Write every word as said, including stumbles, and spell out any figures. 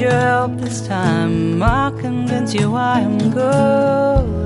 your help this time. I'll convince you I am good.